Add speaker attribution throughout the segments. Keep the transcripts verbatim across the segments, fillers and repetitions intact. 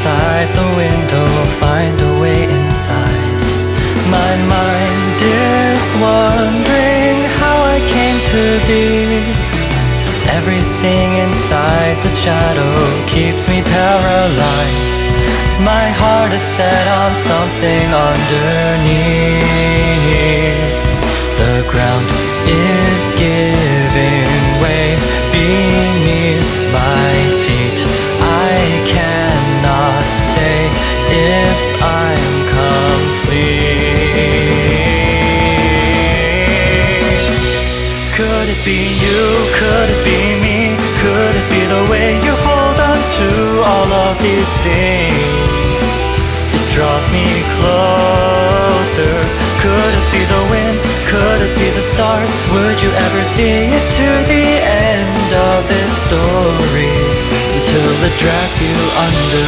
Speaker 1: outside the window, find a way inside. My mind is wondering how I came to be. Everything inside the shadow keeps me paralyzed. My heart is set on something underneath. The ground is giving way beneath my feet. I cannot say if I'm complete. Could it be you? Could it be me? Could it be the way you hold on to all of these things? It draws me closer. Could it be the winds? Could it be the stars? Would you ever see it to the end of this story, until it drags you under?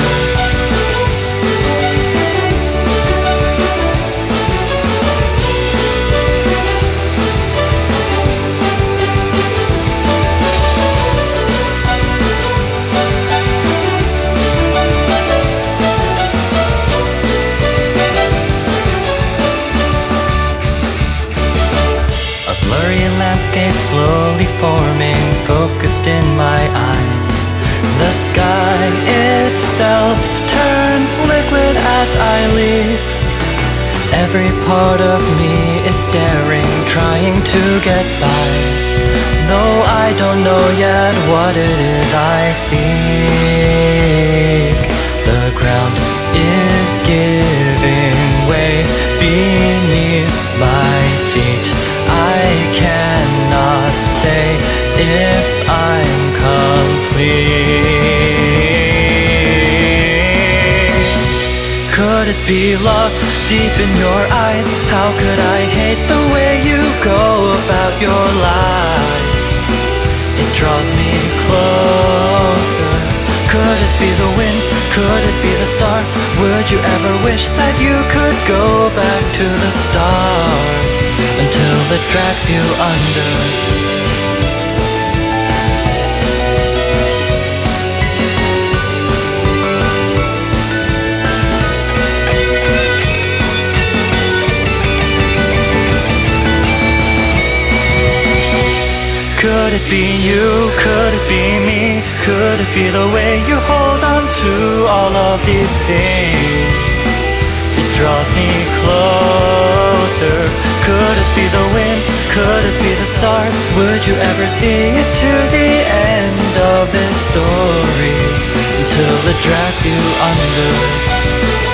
Speaker 1: Blurry landscape slowly forming, focused in my eyes. The sky itself turns liquid as I leap. Every part of me is staring, trying to get by, though I don't know yet what it is I seek. The ground is giving way beneath my feet. I cannot say if I'm complete. Could it be love deep in your eyes? How could I hate the way you go about your life? It draws me closer. Could it be the winds? Could it be the stars? Would you ever wish that you could go back to the start, until it drags you under? Could it be you? Could it be me? Could it be the way you hold on to all of these things? It draws me closer. Could it be the winds? Could it be the stars? Would you ever see it to the end of this story, until it drags you under?